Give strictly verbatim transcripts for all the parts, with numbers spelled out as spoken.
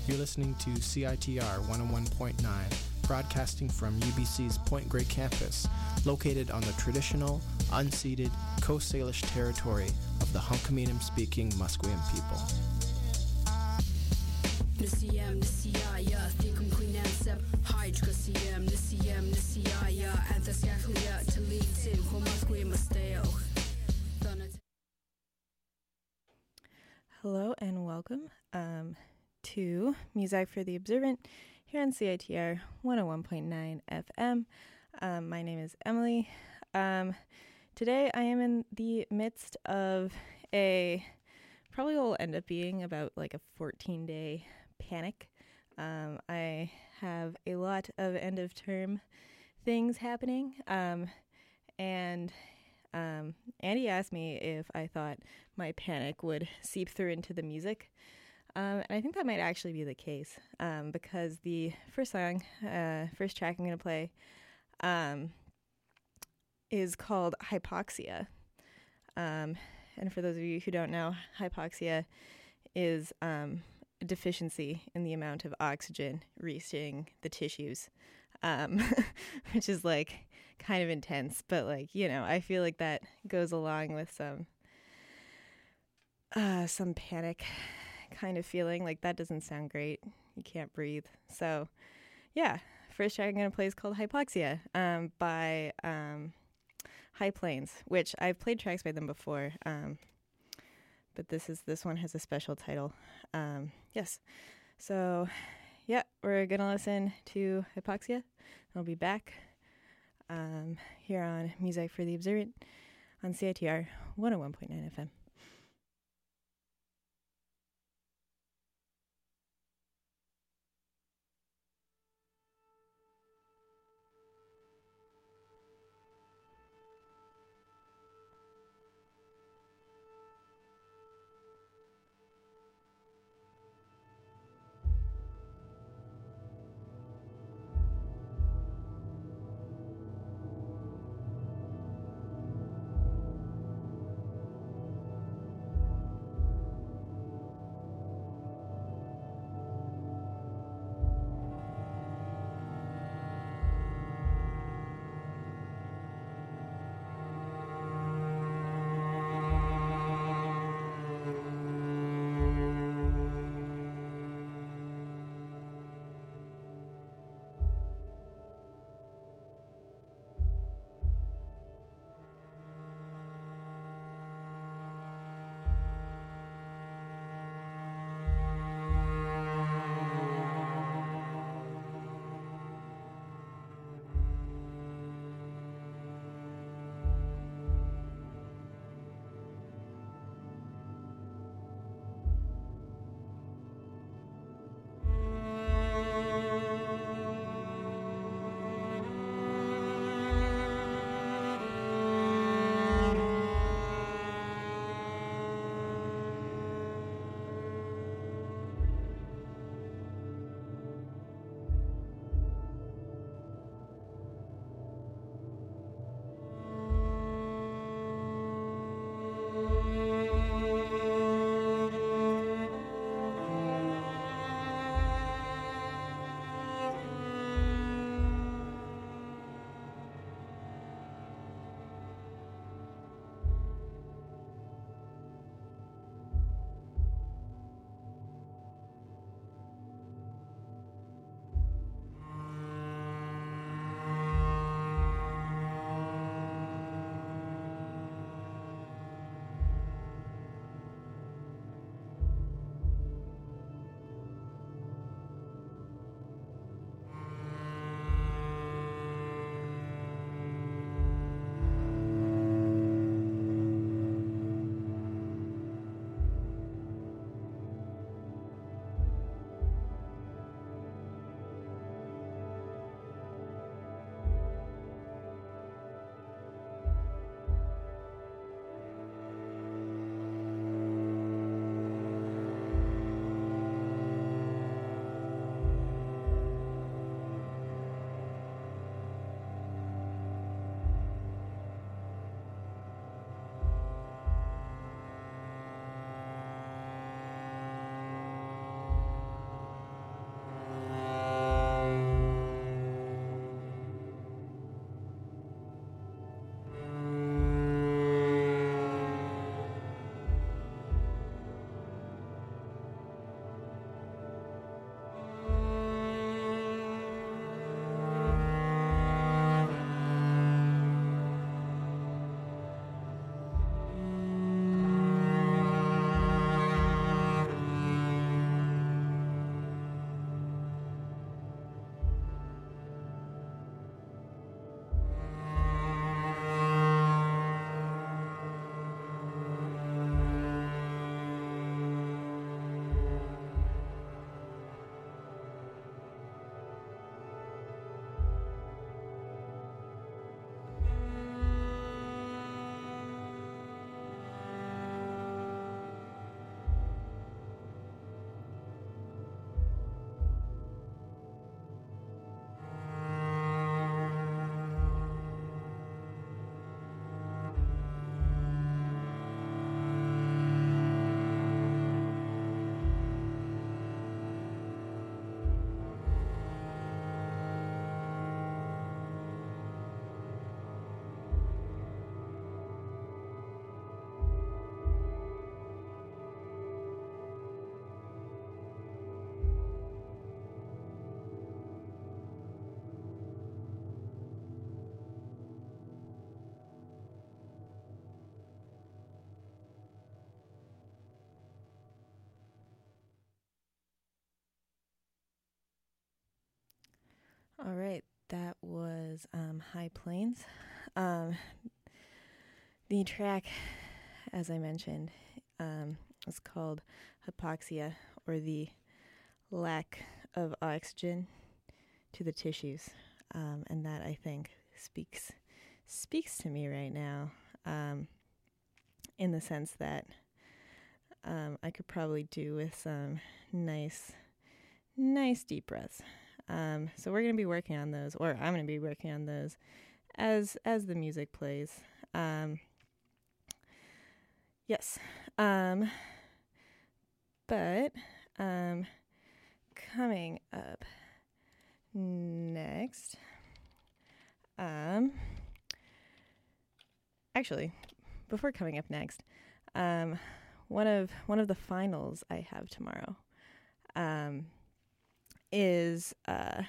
You're listening to C I T R one oh one point nine, broadcasting from U B C's Point Grey campus, located on the traditional, unceded Coast Salish territory of the Hunkaminam-speaking Musqueam people. Hello and welcome um, to Music for the Observant here on C I T R one oh one point nine F M. Um, my name is Emily. Um, today I am in the midst of a, probably will end up being about like a fourteen day panic. Um, I have a lot of end of term things happening, um, and Um, Andy asked me if I thought my panic would seep through into the music. Um, and I think that might actually be the case, um, because the first song, uh, first track I'm going to play, um, is called Hypoxia. Um, and for those of you who don't know, hypoxia is um, a deficiency in the amount of oxygen reaching the tissues, um, which is like kind of intense, but like, you know, I feel like that goes along with some uh some panic kind of feeling. Like, that doesn't sound great. You can't breathe. So yeah, first track I'm gonna play is called Hypoxia, um by um High Plains, which I've played tracks by them before, um but this is this one has a special title. Um yes, so yeah, we're gonna listen to Hypoxia. I'll be back Um, here on Music for the Observant on C I T R one oh one point nine F M. All right, that was um, High Plains. Um, the track, as I mentioned, um, was called Hypoxia, or the lack of oxygen to the tissues, um, and that, I think, speaks speaks to me right now, um, in the sense that um, I could probably do with some nice, nice deep breaths. Um, so we're going to be working on those, or I'm going to be working on those as as the music plays. Um, yes. Um, but um, coming up next, um, actually, before coming up next, um, one of one of the finals I have tomorrow, um. is uh,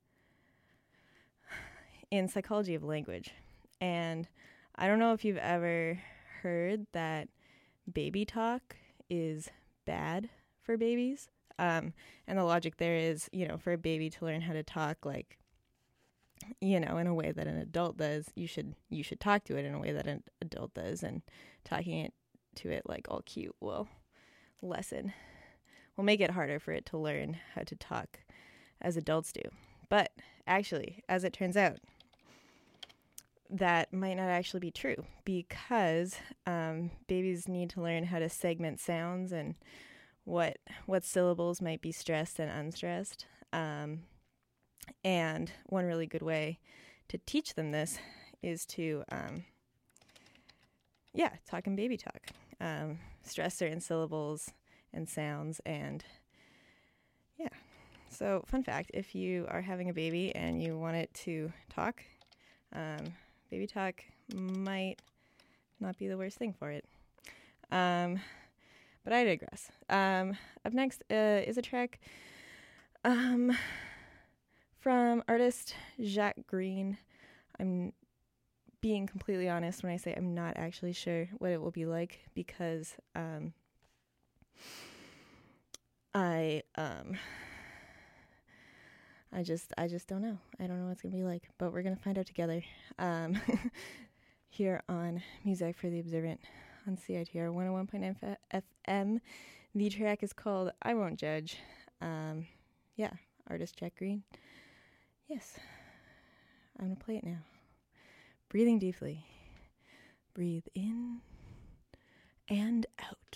in psychology of language. And I don't know if you've ever heard that baby talk is bad for babies. Um, and the logic there is, you know, for a baby to learn how to talk, like, you know, in a way that an adult does, you should you should talk to it in a way that an adult does. And talking it to it like all cute will lessen, will make it harder for it to learn how to talk as adults do. But actually, as it turns out, that might not actually be true, because um, babies need to learn how to segment sounds and what what syllables might be stressed and unstressed. Um, and one really good way to teach them this is to, um, yeah, talk in baby talk. Um, stress certain syllables and sounds, and yeah. So, fun fact, if you are having a baby and you want it to talk, um, baby talk might not be the worst thing for it. Um, but I digress. Um, up next uh, is a track um, from artist Jacques Green. I'm being completely honest when I say I'm not actually sure what it will be like, because um, I... Um, I just I just don't know. I don't know what it's going to be like, but we're going to find out together um, here on Music for the Observant on C I T R one oh one point nine F M. The track is called I Won't Judge. Um, yeah, artist Jack Green. Yes, I'm going to play it now. Breathing deeply. Breathe in and out.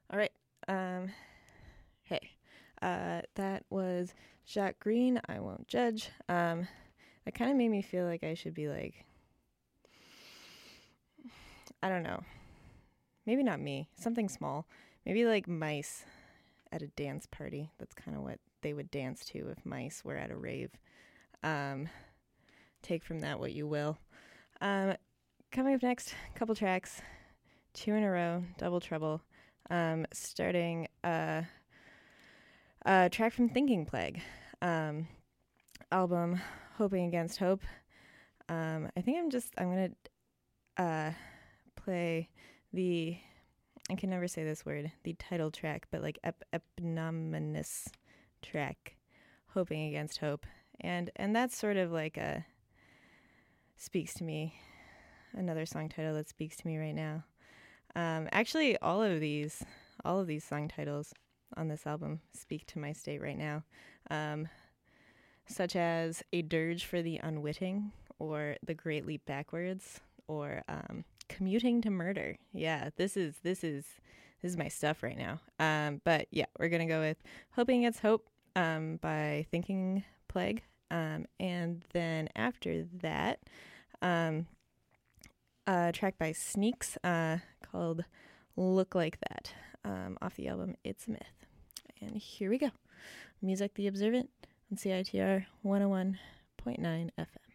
All right. Um, hey, uh, that was Jacques Green, I Won't Judge. Um, that kind of made me feel like I should be like, I don't know, maybe not me, something small, maybe like mice at a dance party. That's kind of what they would dance to if mice were at a rave. Um, take from that what you will. Um, coming up next, couple tracks, two in a row, Double Trouble. Um, starting uh, a track from Thinking Plague, um, album Hoping Against Hope. Um, I think I'm just, I'm going to uh, play the, I can never say this word, the title track, but like ep- eponymous track, Hoping Against Hope. And and that's sort of like a, speaks to me, another song title that speaks to me right now. Um, actually, all of these, all of these song titles on this album speak to my state right now, um, such as A Dirge for the Unwitting, or The Great Leap Backwards, or um, Commuting to Murder. Yeah, this is this is this is my stuff right now. Um, but yeah, we're gonna go with Hoping Against Hope um, by Thinking Plague, um, and then after that. Um, A track by Sneaks uh, called Look Like That um, off the album It's a Myth. And here we go. Music the Observant on C I T R one oh one point nine F M.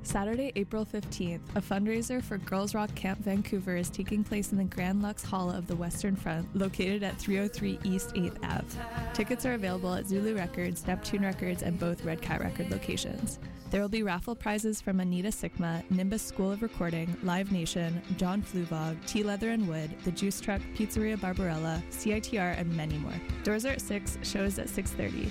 Saturday, April fifteenth, a fundraiser for Girls Rock Camp Vancouver is taking place in the Grand Lux Hall of the Western Front, located at three oh three East eighth Avenue. Tickets are available at Zulu Records, Neptune Records, and both Red Cat Record locations. There will be raffle prizes from Anita Sigma, Nimbus School of Recording, Live Nation, John Fluvog, Tea Leather and Wood, The Juice Truck, Pizzeria Barbarella, C I T R, and many more. Doors are at six, shows at six thirty.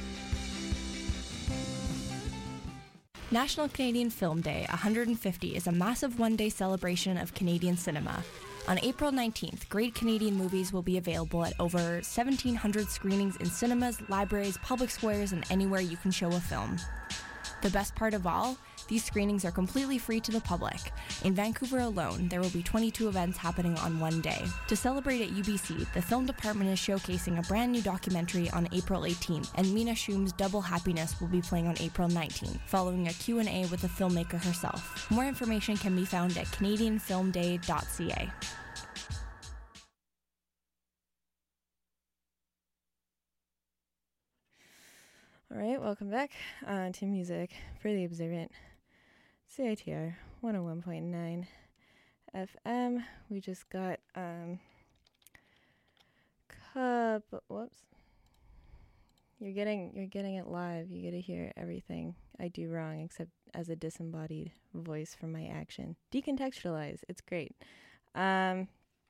National Canadian Film Day one hundred fifty is a massive one-day celebration of Canadian cinema. On April nineteenth, great Canadian movies will be available at over seventeen hundred screenings in cinemas, libraries, public squares, and anywhere you can show a film. The best part of all, these screenings are completely free to the public. In Vancouver alone, there will be twenty-two events happening on one day. To celebrate at U B C, the film department is showcasing a brand new documentary on April eighteenth, and Mina Shum's Double Happiness will be playing on April nineteenth, following a Q and A with the filmmaker herself. More information can be found at canadian film day dot c a. All right, welcome back uh, to Music for the Observant, C I T R one oh one point nine F M. We just got um couple. Whoops. You're getting you're getting it live. You get to hear everything I do wrong, except as a disembodied voice from my action. Decontextualize. It's great. Um,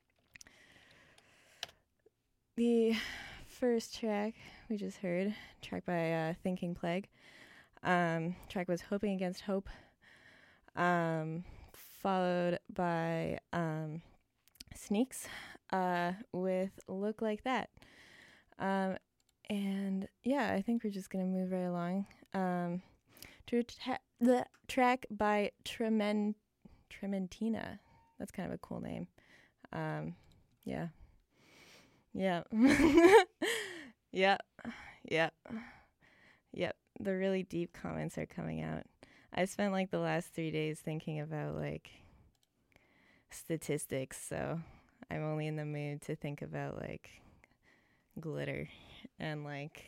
the first track we just heard, track by uh, Thinking Plague. Um, track was Hoping Against Hope, um, followed by um, Sneaks uh, with Look Like That. Um, and yeah, I think we're just going to move right along um, to ta- the track by Tremen- Trementina. That's kind of a cool name. Um, yeah. Yeah. Yep. Yep. Yep. The really deep comments are coming out. I spent like the last three days thinking about like statistics, so I'm only in the mood to think about like glitter and like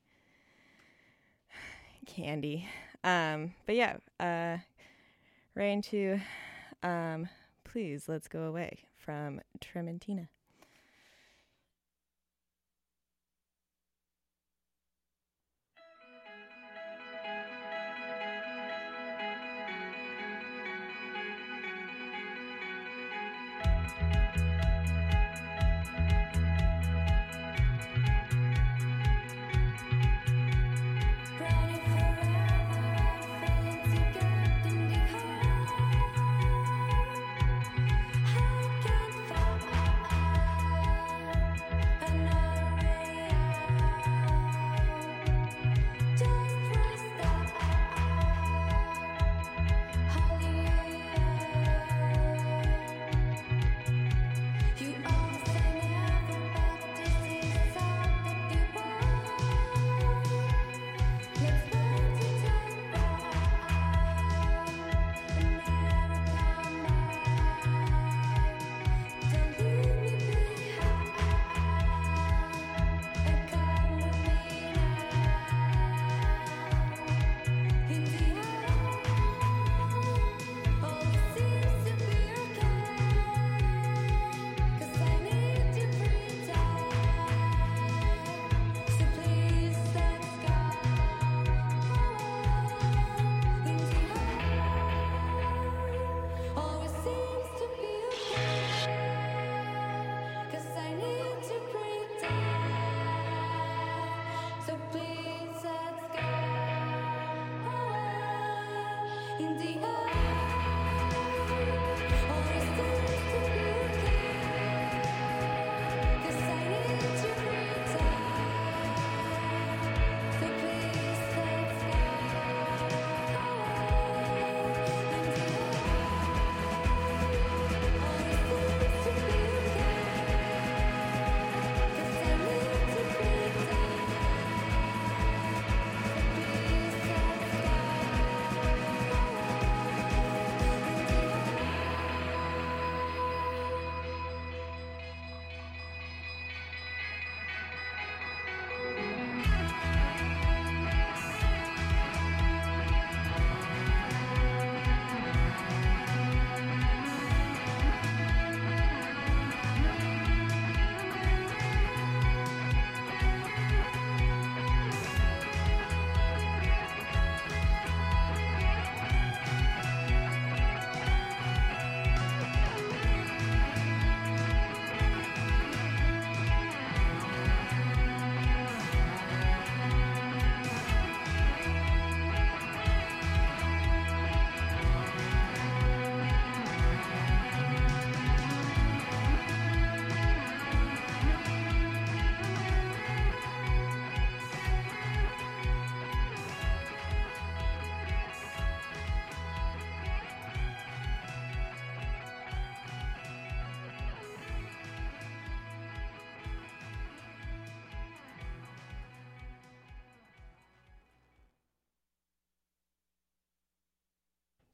candy. Um, but yeah, uh, right into um, Please Let's Go Away from Trementina.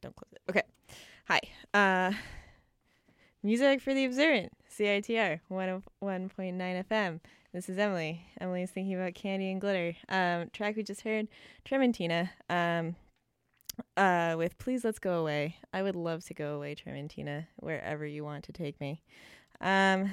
don't close it. Okay. Hi. Uh, music for the Observant, C I T R one oh one point nine F M. This is Emily. Emily's thinking about candy and glitter. Um, track we just heard, Trementina, um, uh, with Please Let's Go Away. I would love to go away, Trementina, wherever you want to take me. Um,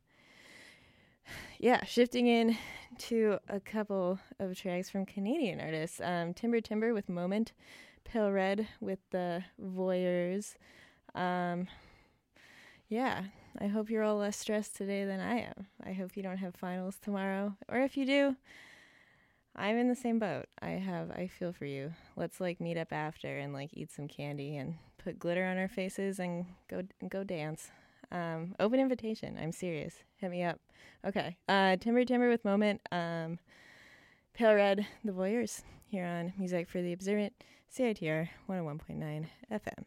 yeah, shifting in to a couple of tracks from Canadian artists. Um, Timber Timber with Moment, Pale Red with the Voyeurs. Um, yeah, I hope you're all less stressed today than I am. I hope you don't have finals tomorrow. Or if you do, I'm in the same boat. I have, I feel for you. Let's like meet up after and like eat some candy and put glitter on our faces and go go dance. Um, open invitation. I'm serious. Hit me up. Okay. Uh, Timber Timber with Moment. Um, Pale Red, The Voyeurs, here on Music for the Observant, C I T R one oh one point nine F M.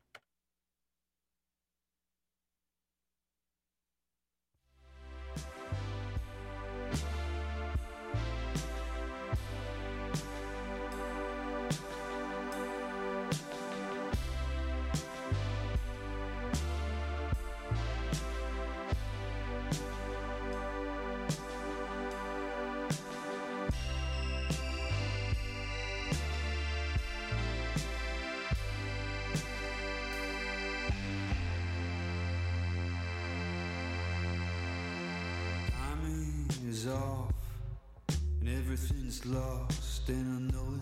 Is off and everything's lost, and I know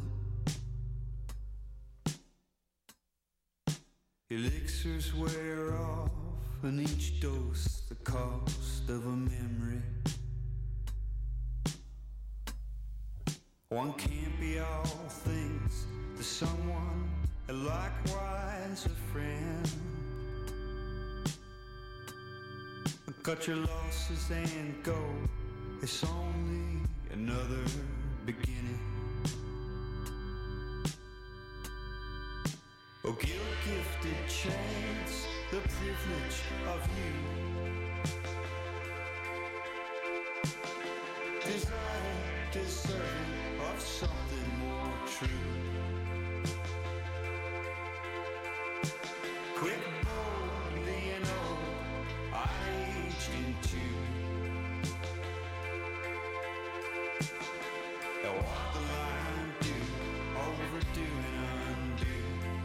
it. Elixirs wear off, and each dose the cost of a memory. One can't be all things to someone, and likewise a friend. Cut your losses and go. It's only another beginning. Oh, guilt-gifted chance, the privilege of you. Desire, deserving of something more true. Quick, boldly, and old, I aged into. Walk the line, do, overdo and undo.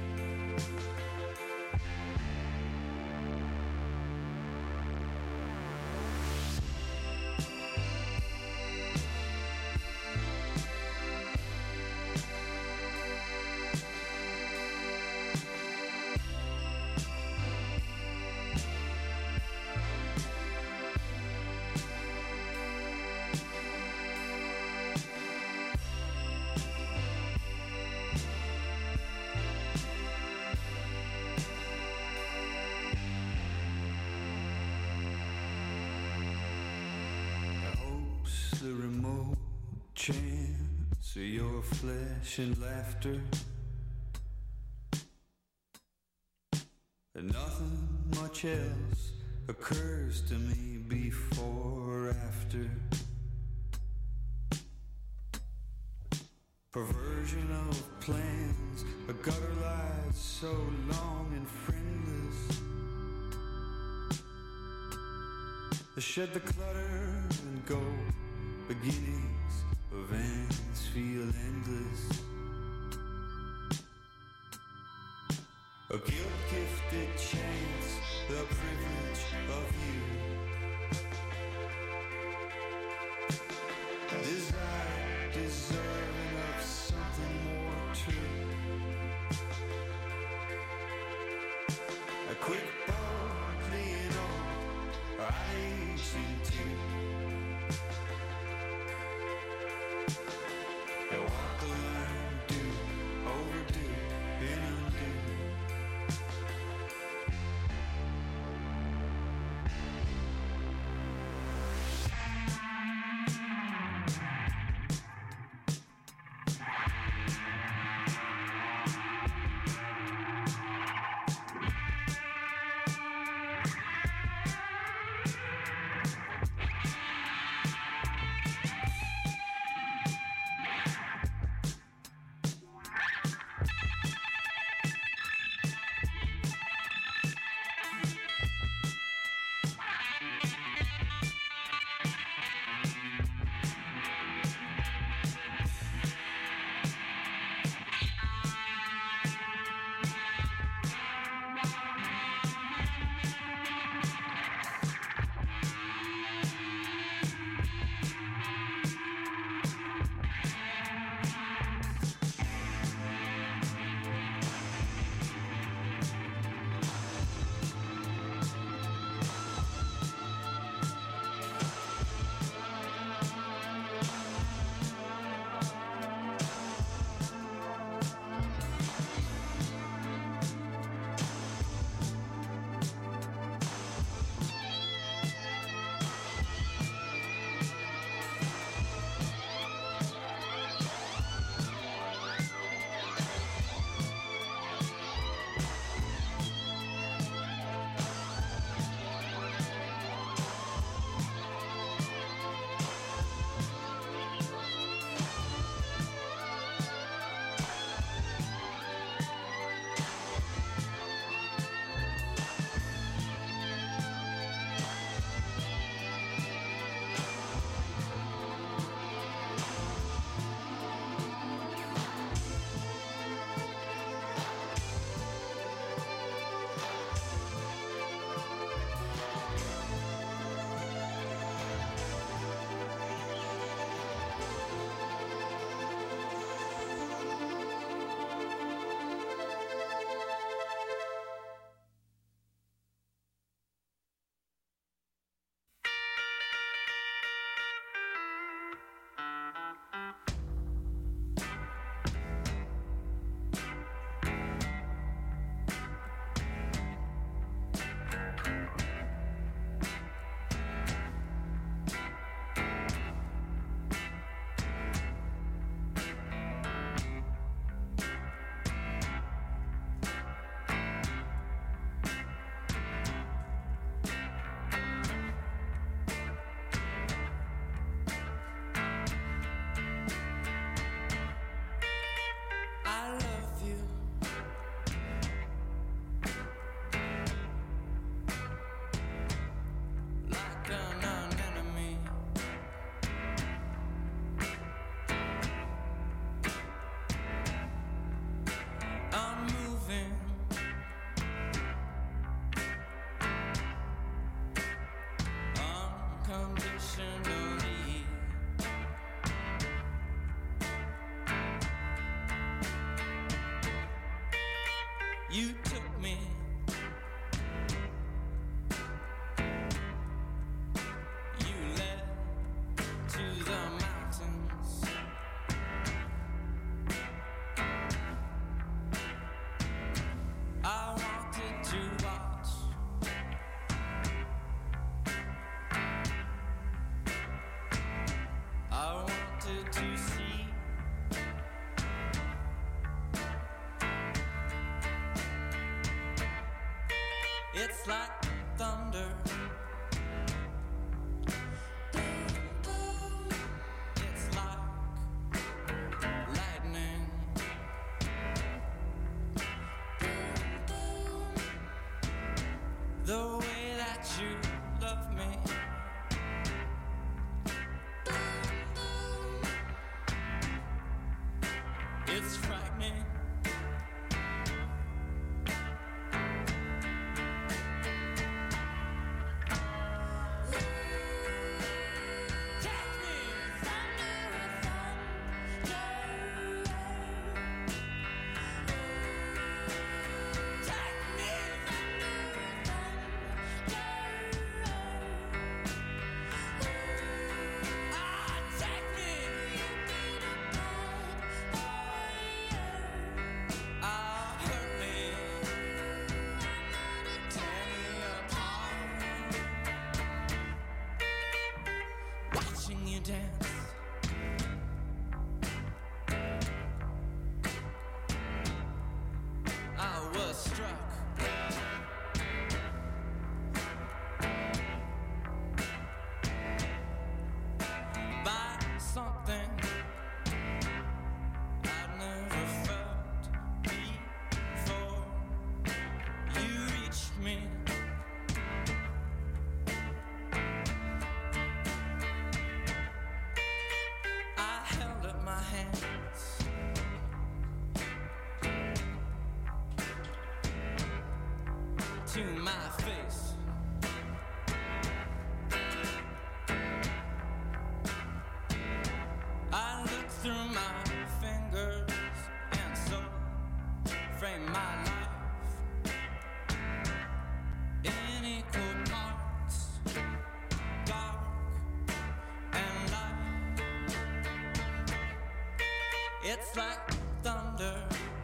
The remote chance of your flesh and laughter, and nothing much else occurs to me before or after. Perversion of plans, a gutter light so long and friendless. Shed the clutter and go. Beginnings of ends feel endless. A guilt-gifted chance, the privilege of you. Desire, deserving of something more true. A quick, boldly, and old, I age into. Walk the line, do, overdo, and undo. You took me. You led to the mountains. I wanted to watch. I wanted to see. It's like thunder. It's like lightning. The way that you love me. It's frightening. Dance. I was struck by something I'd never felt before. You reached me. To my face. I look through my fingers and so frame my life in equal parts, dark and light. It's like thunder.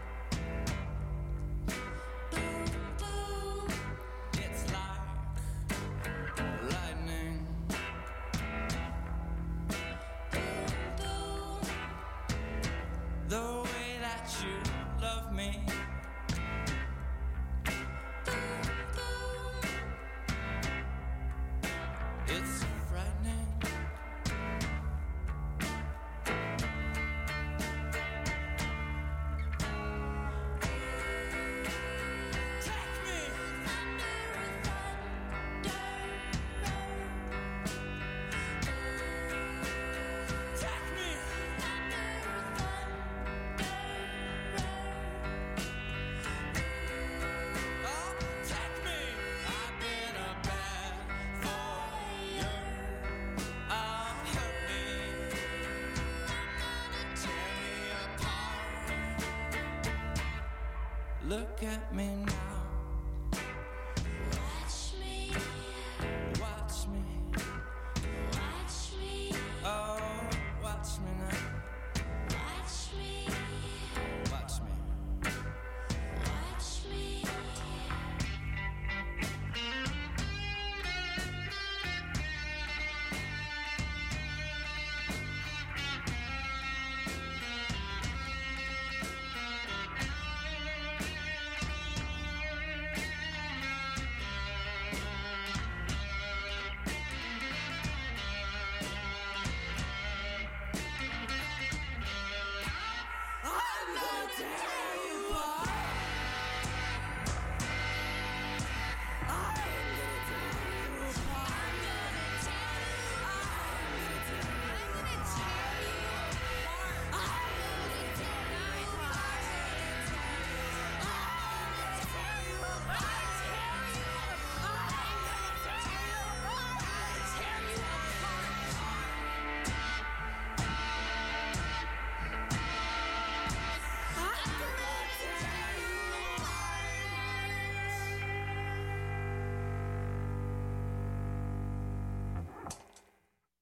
Look at me now. Watch me. Watch me. Watch me. Oh, watch me now. Watch me. Watch me. Watch me.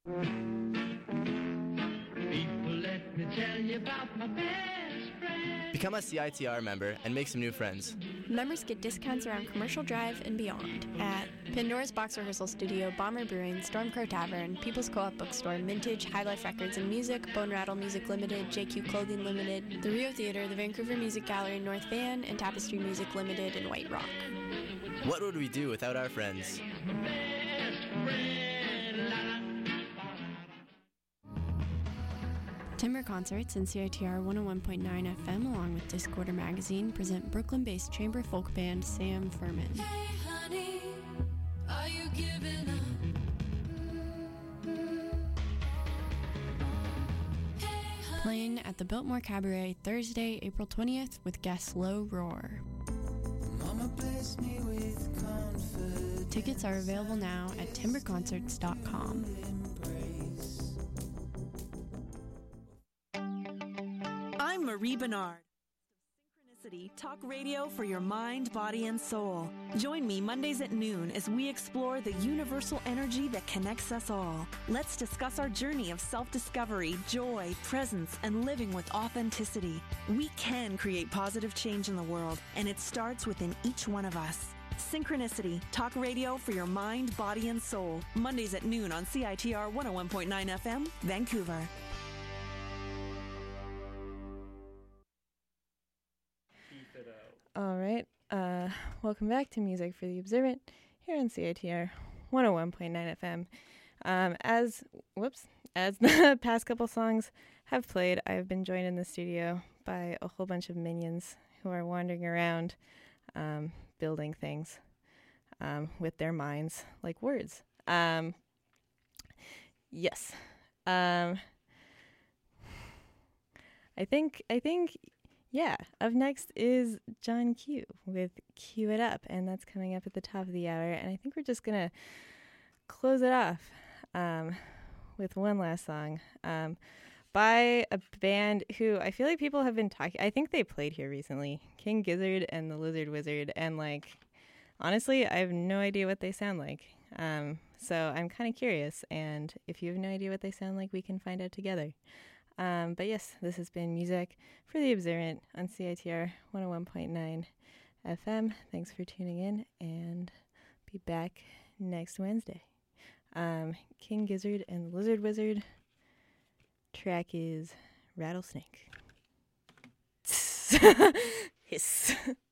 People, let me tell you about my best friend. Become a C I T R member and make some new friends. Members get discounts around Commercial Drive and beyond at Pandora's Box Rehearsal Studio, Bomber Brewing, Stormcrow Tavern, People's Co-op Bookstore, Mintage, High Life Records and Music, Bone Rattle Music Limited, J Q Clothing Limited, the Rio Theater, the Vancouver Music Gallery in North Van, and Tapestry Music Limited in White Rock. What would we do without our friends? Timber Concerts and C I T R one oh one point nine F M, along with Discorder Magazine, present Brooklyn-based chamber folk band Sam Furman. Hey honey, are you giving up? Hey, Playing at the Biltmore Cabaret Thursday, April twentieth, with guest Low Roar. Mama blessed me with confidence. Tickets are available now at timber concerts dot com. I'm Marie Bernard. Synchronicity, talk radio for your mind, body, and soul. Join me Mondays at noon as we explore the universal energy that connects us all. Let's discuss our journey of self-discovery, joy, presence, and living with authenticity. We can create positive change in the world, and it starts within each one of us. Synchronicity, talk radio for your mind, body, and soul. Mondays at noon on C I T R one oh one point nine F M, Vancouver. All right. Uh, welcome back to Music for the Observant here on C I T R one oh one point nine F M. Um, as whoops, as the past couple songs have played, I've been joined in the studio by a whole bunch of minions who are wandering around, um, building things um, with their minds like words. Um, yes. Um, I think. I think. Yeah, up next is John Q with Cue It Up, and that's coming up at the top of the hour. And I think we're just going to close it off um, with one last song um, by a band who I feel like people have been talking. I think they played here recently, King Gizzard and the Lizard Wizard. And, like, honestly, I have no idea what they sound like. Um, so I'm kind of curious. And if you have no idea what they sound like, we can find out together. Um, but yes, this has been Music for the Observant on C I T R one oh one point nine F M. Thanks for tuning in, and be back next Wednesday. Um, King Gizzard and the Lizard Wizard. Track is Rattlesnake. Hiss.